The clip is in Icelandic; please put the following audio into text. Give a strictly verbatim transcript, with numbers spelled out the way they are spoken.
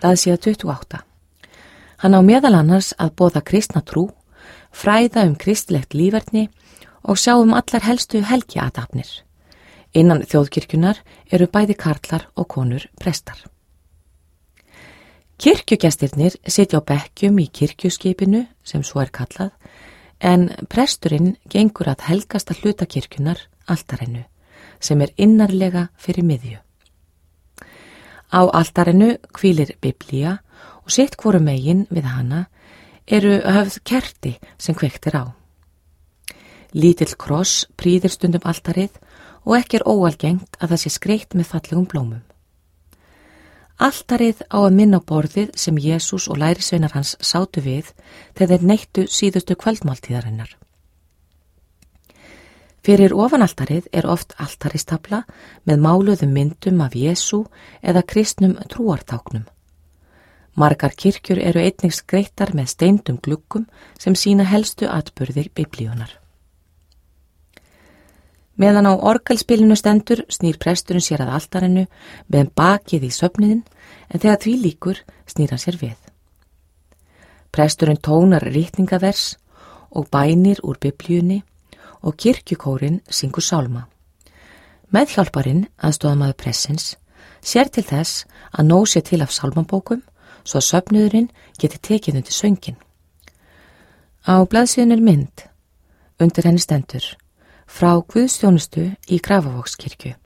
blaðsíða tuttugu og átta. Hann á meðal annars að boða kristna trú, fræða um kristilegt líferni og sjá um allar helstu helgiathafnir. Innan þjóðkirkjunar eru bæði karlar og konur prestar. Kirkjugestirnir sitja á bekkjum í kirkjuskipinu, sem svo er kallað, en presturinn gengur að helgasta hluta kirkjunar, altarinu, sem er innarlega fyrir miðju. Á altarinu hvílir Biblía og sitt hvoru megin við hana eru höfð kerti sem kveikt er á. Lítill kross prýðir stundum altarið og ekki er óalgengt að það sé skreytt með fallegum blómum. Altarið á að minna á borðið sem Jesús og lærisveinar hans sátu við þegar þeir neittu síðustu kvöldmáltíðarinnar. Fyrir ofanaltarið er oft altaristafla með máluðum myndum af Jesú eða kristnum trúartáknum. Margar kirkjur eru einnig skreyttar með steindum gluggum sem sýna helstu atburði Biblíunar. Meðan á orgelspilinu stendur snýr presturinn sér að altarinu með bakið í söfniðin, en þegar því lýkur snýr hann sér við. Presturinn tónar ritningavers og bænir úr Biblíunni og kirkjukórinn syngur sálma. Meðhjálparinn, aðstoðamaður pressins, sér til þess að nóg sé til af sálmabókum svo að söfnuðurinn geti tekið undir söngin. Á blaðsíðunni er mynd, undir henni stendur frá Guðsþjónustu í Grafavogskirkju.